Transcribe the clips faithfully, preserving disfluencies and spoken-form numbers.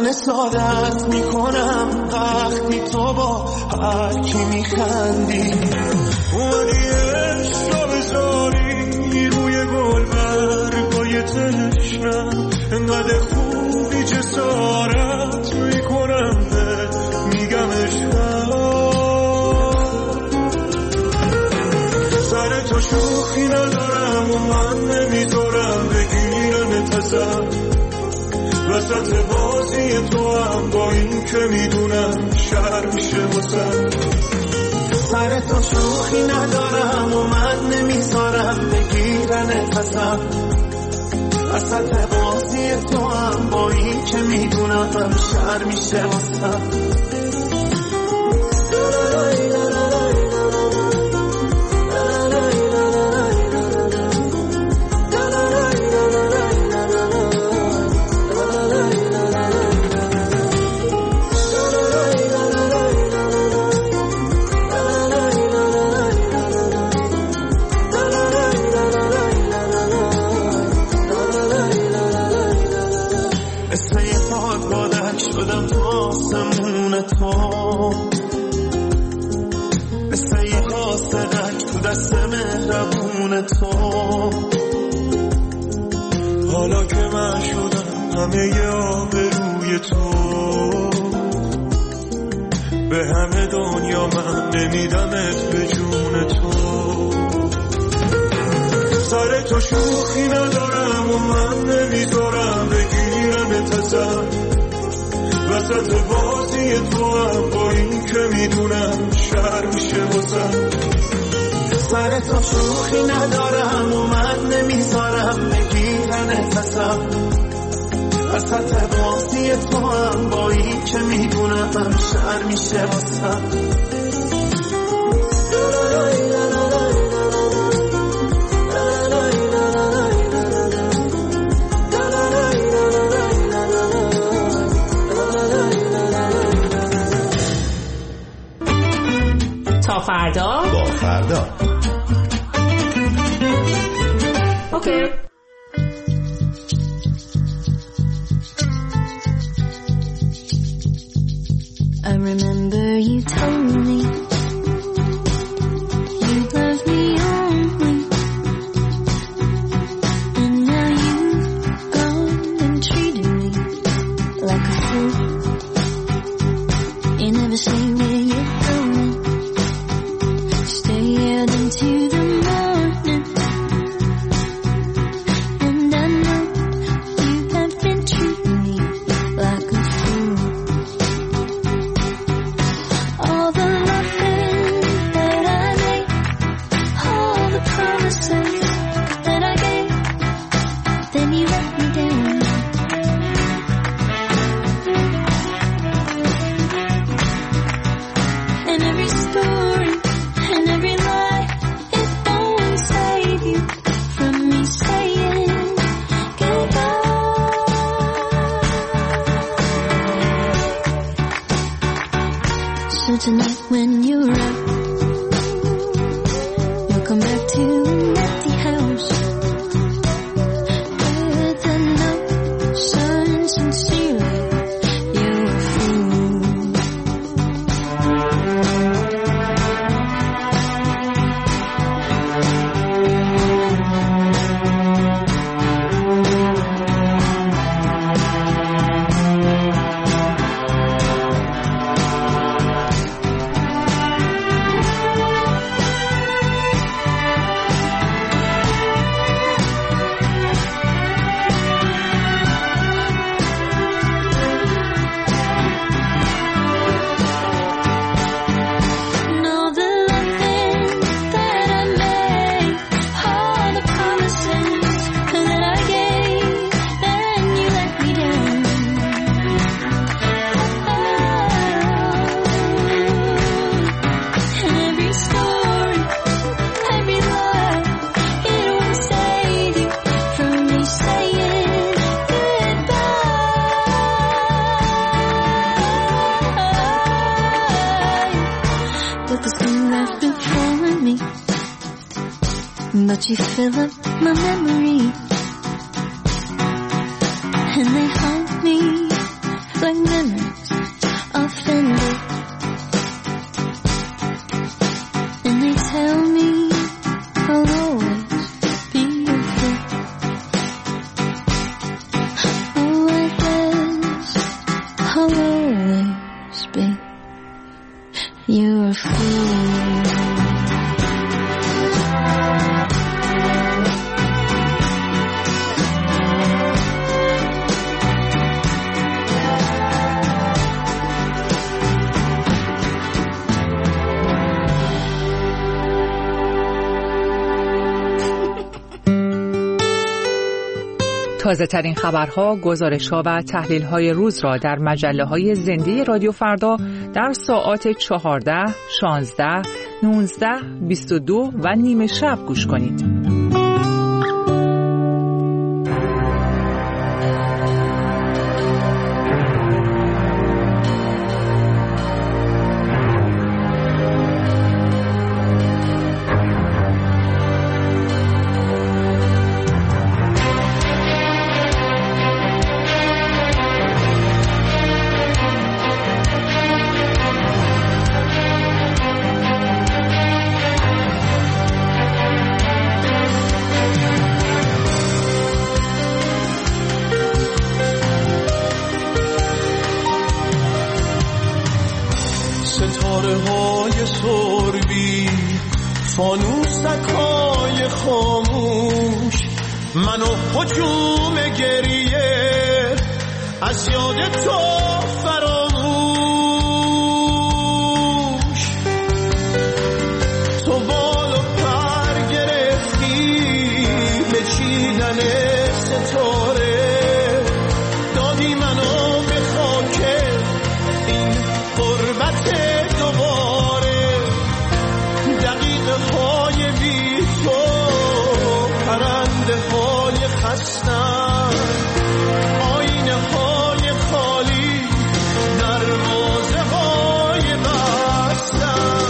همه سادت میکنم وقتی تو با هر کی میخندی. اومدی عشق رو بذاری روی گل برگای تشنم، انقدر خوبی جسارت میکنم میگم عشقم. سر تو شوخی ندارم و من نمیذارم بگیرم تزم وسط بازی تو هم، با این که میدونم شهر میشه واسم. سر تو شوخی ندارم و من نمیذارم بگیرن تزم وسط بازی تو هم، با این که میدونم شهر میشه واسم. حالا که من شدم همه آبروی تو، به همه دنیا من نمیدمت به جون تو. سر تو شوخی ندارم و من نمیذارم بگیرم تزم وسط بازی تو هم، با این که میدونم شهر میشه واسم. سر تو شوخی ندارم و من نمیذارم بگیرن تزم وسط بازی تو هم، با این که میدونم شهر میشه واسم. تا فردا با فردا اوکی. I remember you told me you love me only, and now you've gone and treated me like a fool. You never say where you're going, stay out into the morning, and I know you have been treating me like a fool. All the loving that I made, all the promises that I gave, then you let me down. And every story and every lie, it won't save you from me saying goodbye. So tonight when you're out, you'll come back to an empty house with a note signed sincerely, you're a fool. And all the loving that I made, all the promises that I gave, then you let me down. And every story, every lie, it won't save you from me saying goodbye. But there's no left before me, but you fill up my memory, and they haunt me like memories offended. And they tell me I'll always be your friend. Oh, I guess I'll always be your fool. تازه ترین خبرها، گزارش‌ها و تحلیل‌های روز را در مجله‌های زنده رادیو فردا در ساعات چهارده، شانزده، نوزده، بیست و دو و نیمه شب گوش کنید. فانوسکای خاموش منو هجوم گریه از یاد تو فراموش. تو بال و پر گرفتی به چیدن ستاره، دادی منو به خاک این غربت دوباره. دقیقه های بی تو پرنده های خستن، آینه های خالی دروازه های بستن.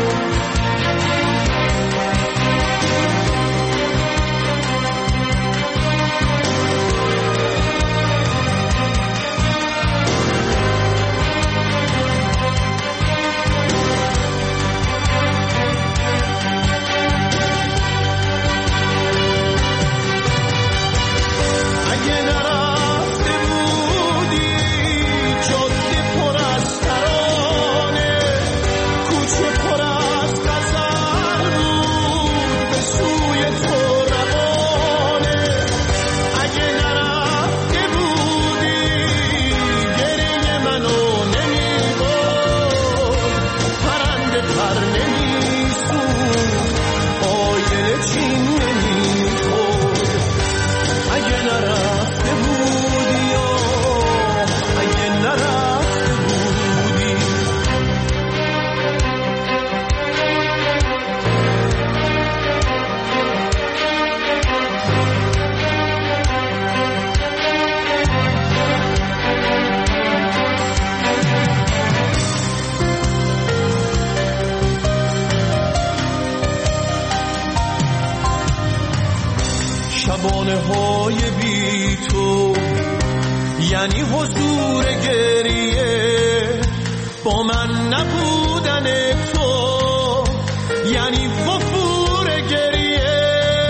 شبانه های بی تو یعنی حضور گریه، با من نبودن تو یعنی وفور گریه.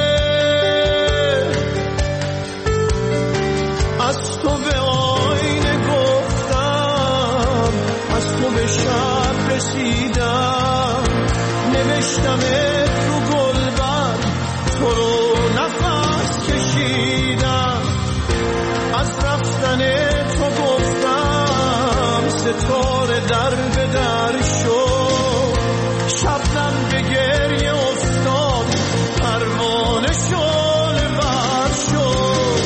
از تو به آینه گفتم، از تو به شب رسیدم، نوشتم رو گلبر تو رو نفس کشیدم. از رفتن تو گفتم ستاره در به در شد، شبنم به گریه افتاد، پروانه شعله ور شد.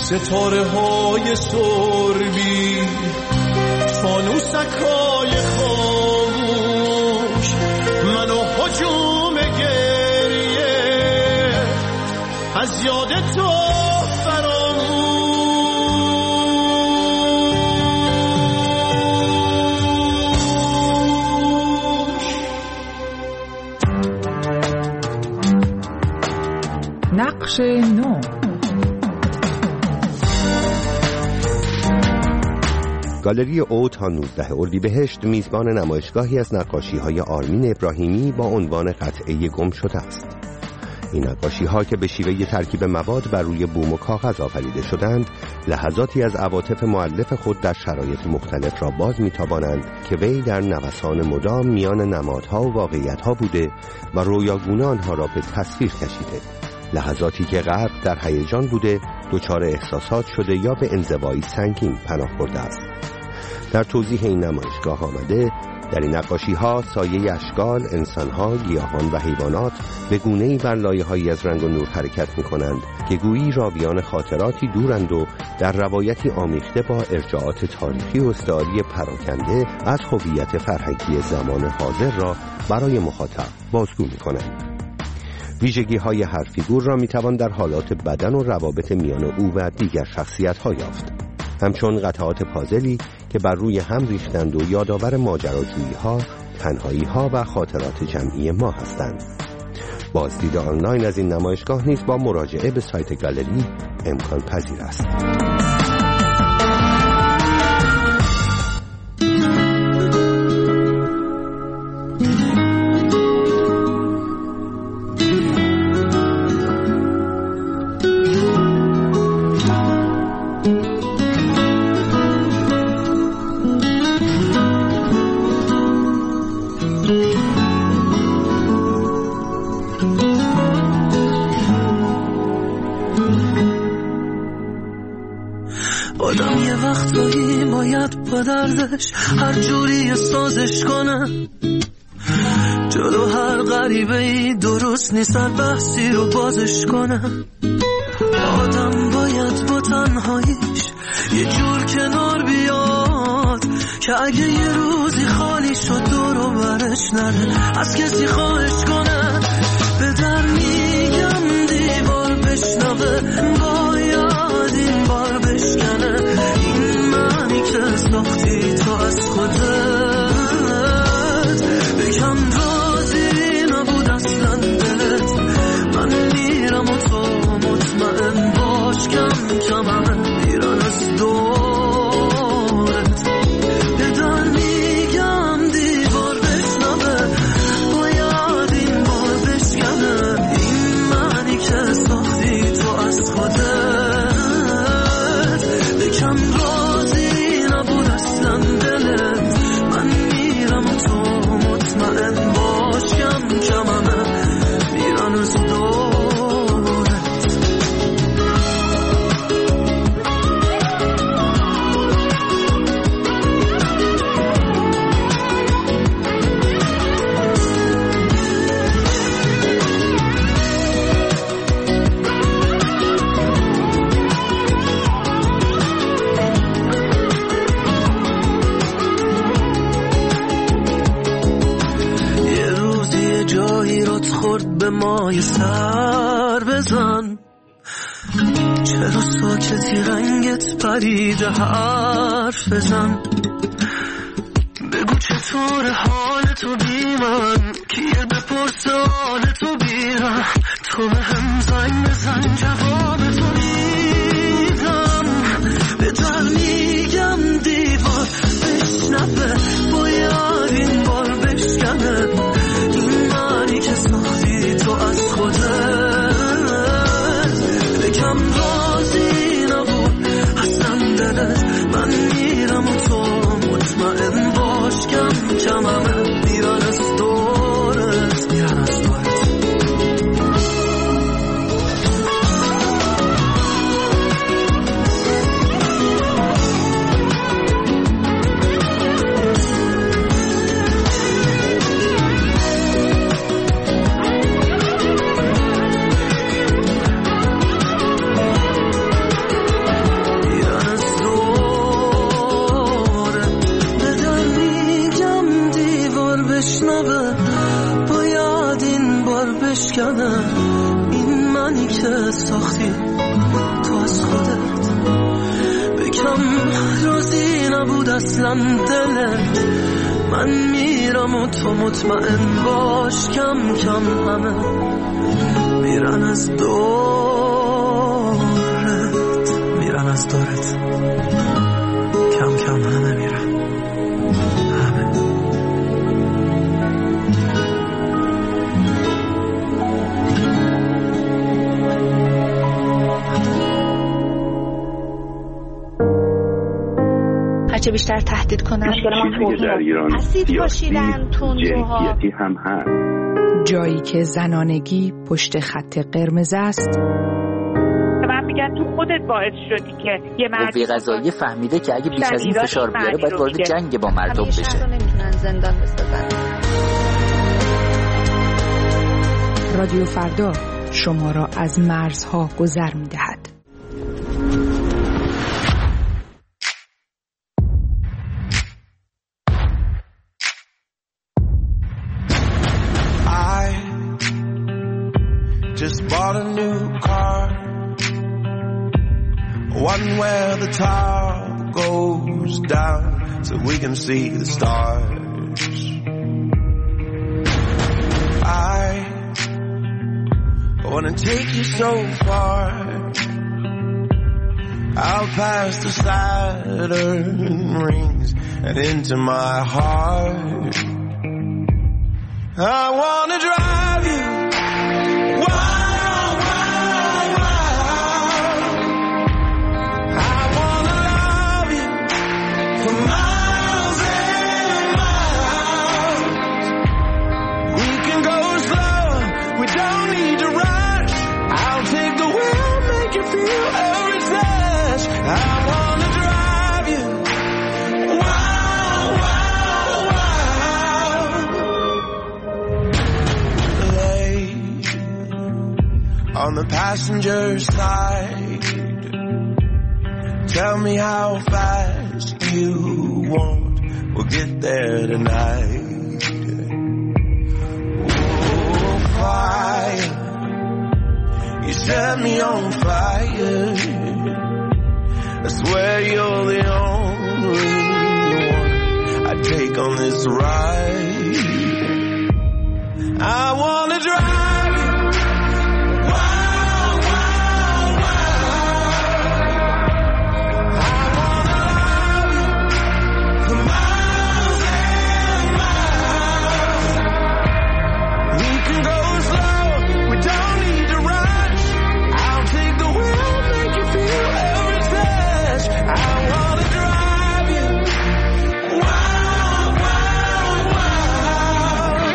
ستاره های سربی، فانوسک های خاموش، من و هجوم گریه از یاد تو نقش نو. گالری او تا نوزده اردیبهشت میزبان نمایشگاهی از نقاشی‌های آرمین ابراهیمی با عنوان قطعه گم شده است. این نقاشی‌ها که به شیوه ترکیب مواد بر روی بوم و کاغذ آفریده شدند، لحظاتی از عواطف مؤلف خود در شرایط مختلف را باز می‌تابانند که وی در نوسان مدام میان نمادها و واقعیت‌ها بوده و رویاگونه آنها را به تصویر کشیده. لحظاتی که غرق در هیجان بوده، دچار احساسات شده یا به انزوایی سنگین پناه برده است. در توضیح این نمایشگاه آمده در این نقاشی‌ها سایه اشکال، انسان‌ها، گیاهان و حیوانات به گونه‌ای بر لایه‌هایی از رنگ و نور حرکت می‌کنند که گویی راویان خاطراتی دورند و در روایتی آمیخته با ارجاعات تاریخی و استعاری پراکنده از هویت فرهنگی زمان حاضر را برای مخاطب بازگو می‌کنند. ویژگی‌های هر فیگور را می‌توان در حالات بدن و روابط میان او و دیگر شخصیت‌ها یافت. همچون قطعات پازلی که بر روی هم ریختند و یادآور ماجراجویی‌ها، تنهایی‌ها و خاطرات جمعی ما هستند. بازدید آنلاین از این نمایشگاه نیز با مراجعه به سایت گالری امکان پذیر است. آدم یه وقتایی باید با دردش هر جوری سازش کنه، جلو هر غریبه ای درست نیست هر بحثی رو بازش کنه. آدم باید با تنهاییش یه جور کنار بیاد که اگه یه روزی خالی شد دور و برش نره از کسی خواهش کنه. به در میگم دیوار بشنوه، باید این بار بشکنه این منی که ساختی تو از خودت. بگم راضی نبود اصلا دلت، من میرم و تو مطمئن باش کم کم همه میرن از دورت. به در میگم دیوار بشنوه، باید این بار بشکنه این منی که ساختی تو از خودت. بکم راضی نبود اصلا دلت، من میرم و تو مطمئن باش کم کم همه میرن از دورت. خورد به مای سر بزن، چرا ساکتی رنگت پریده حرف بزن. بگو چطور حال تو بی من، کیه بپرس حال تو بیرم. تو به هم زنگ بزن جواب تو میدم. به در میگم دیوار بشنوه، باید این بار بشکنه این منی که ساختی تو از خودت. بگم راضی نبود اصلا دلت، من میرم و تو مطمئن باش کم کم همه میرن از دورت میرن از دورت. بشنوه باید این بار بشکنه این منی که ساختی تو از خودت بکم راضی نبود اصلا دلت من میرم و تو مطمئن باش کم کم همه میرن از دورت میرن از دورت کم کم همه میرن همه. هرچه بیشتر تهدید کنن چیزی که در ایران سیاسی جنسیتی هم هست. جایی که زنانگی پشت خط قرمز است. من میگن تو خودت باعث شدی که یه مرد قوه قضاییه فهمیده که اگه بیش از این فشار بیاره باید وارد جنگ با مردم بشه. همیشه نمیتونن زندان بسازن. رادیو فردا شما را از مرزها گذر میدهد. Just bought a new car, one where the top goes down so we can see the stars. I wanna take you so far, out past the Saturn rings and into my heart. I wanna drive you wild, wild, wild. I wanna love you for miles and miles. We can go slow, we don't need to rush. I'll take the wheel, make you feel every touch. I wanna drive you wild, wild, wild. Lay on the passenger side, tell me how fast you want, we'll get there tonight. Oh, fire, you set me on fire, I swear you're the only one I take on this ride. I wanna drive you wild, wild, wild. I wanna love you for miles and miles. We can go slow, we don't need to rush. I'll take the wheel, make you feel every touch. I wanna drive you wild, wild, wild.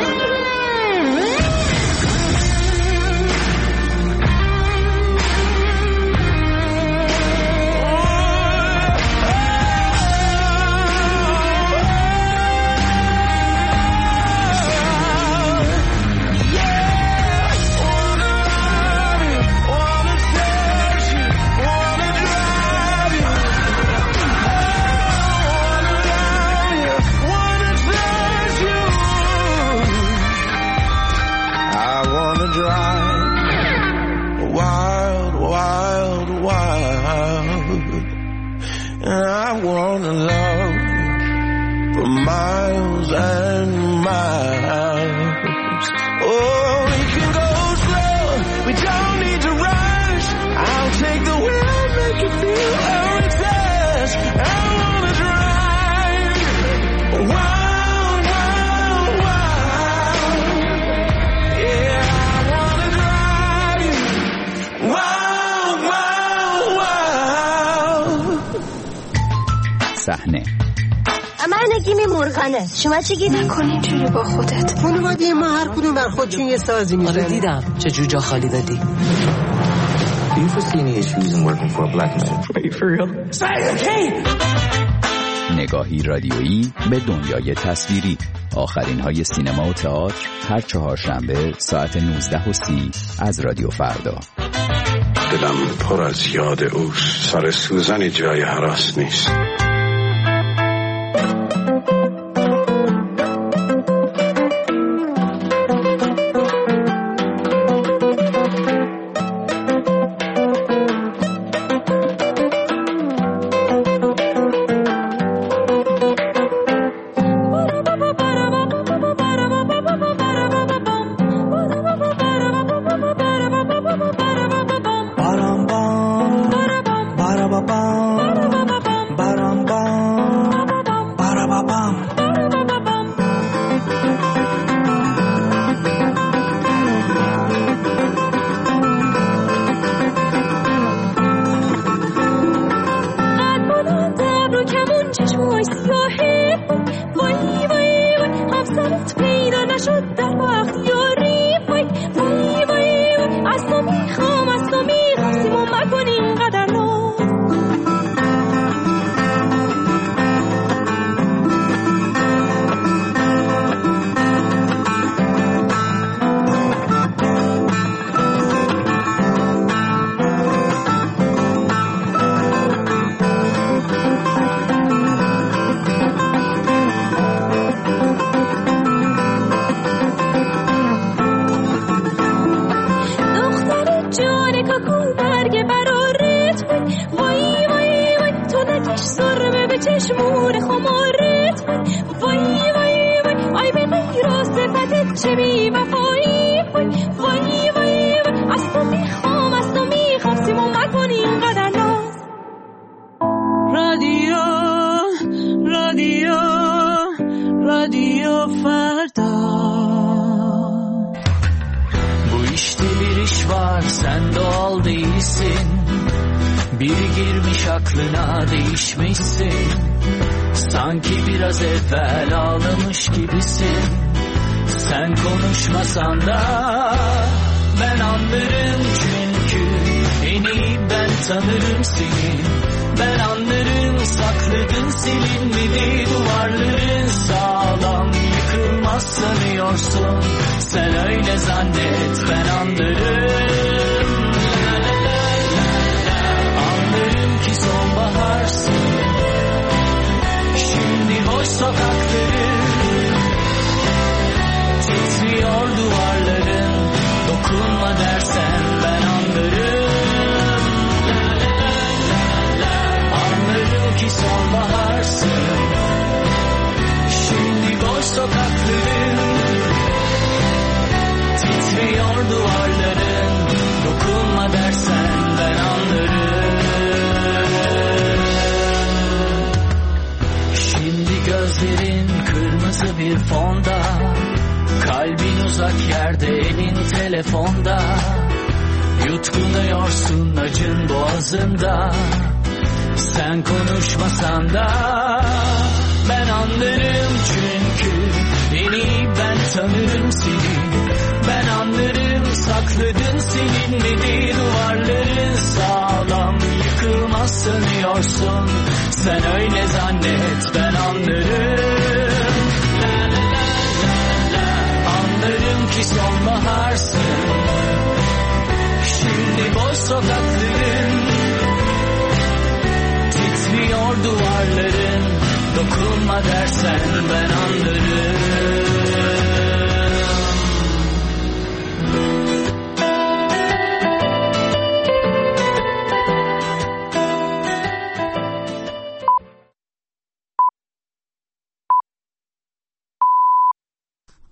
Wild, wild, wild. And I wanna love you for miles and miles. Oh, we can go slow, we don't need to rush. I'll take the wheel, make you feel every touch. I wanna drive wild, wild, wild. Yeah, I wanna drive you wild, wild, wild. صحنه من نگیم مرغانه. شما چی گیری نکنی اینجوری با خودت. خانواده ما هر کدوم بر خودشون یه سازی میزنن. آره دیدم چه جوجا خالی دادی. Do you foresee any issues in working for a black man? Are you for real? Say okay. نگاهی رادیویی به دنیای تصویری. آخرین های سینما و تئاتر هر چهارشنبه ساعت نوزده و سی از رادیو فردا. دلم پر از یاد اوست، سر سوزن جای هراس نیست. رات پیدا نشد در وقت یاری وای وای وای از تو میخوام از تو میخوام سیمون مکن اینقدر ناز چشمور خمارت وای وای وای آی به غیر صفتت چه بی وفایی وای وای وای از تو میخوام از تو میخوام سیمون مکن اینقدر ناز رادیو رادیو رادیو Ferda. Bu işte bir iş var sen doğal değilsin. Biri girmiş aklına değişmişsin. Sanki biraz evvel ağlamış gibisin. Sen konuşmasan da ben anlarım çünkü en iyi ben tanırım seni. Ben anlarım sakladın silinmedi duvarların sağlam yıkılmaz sanıyorsun. Sen öyle zannet ben anlarım. Ki sonbaharsın. Şimdi boş sokakların titriyor duvarların. Dokunma dersen ben anlarım. Anlarım ki sonbaharsın. Şimdi boş sokakların titriyor duvarların. Dokunma dersen ben anlarım. Gözlerin kırmızı bir fonda. Kalbin uzak yerde elin telefonda. Yutkunuyorsun acın boğazında. Sen konuşmasan da ben anlarım çünkü en iyi ben tanırım seni. Ben anlarım sakladın silinmedi duvarların sağlam yıkılmaz sanıyorsun. Sen öyle zannet ben anlarım. La la la la la. Anlarım ki sonbaharsın. Şimdi boş sokakların titriyor duvarların. Dokunma dersen ben anlarım.